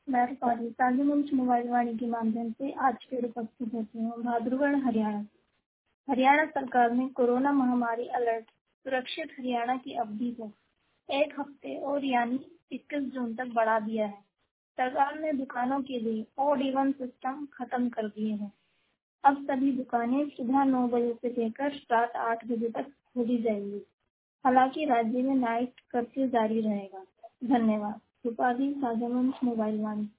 मैं रूपाली साझा मंच मोबाइल वाणी के माध्यम से आज फिर उपस्थित होती हूँ। भाद्रगढ़ हरियाणा। हरियाणा सरकार ने कोरोना महामारी अलर्ट सुरक्षित हरियाणा की अवधि को 1 हफ्ते और यानी 21 जून तक बढ़ा दिया है। सरकार ने दुकानों के लिए ऑड इवन सिस्टम खत्म कर दिए हैं। अब सभी दुकानें सुबह 9 बजे से लेकर रात 8 बजे तक खोली जाएंगी। हालांकि राज्य में नाइट कर्फ्यू जारी रहेगा। धन्यवाद। रूपाली साझा मंच मोबाइल वाणी।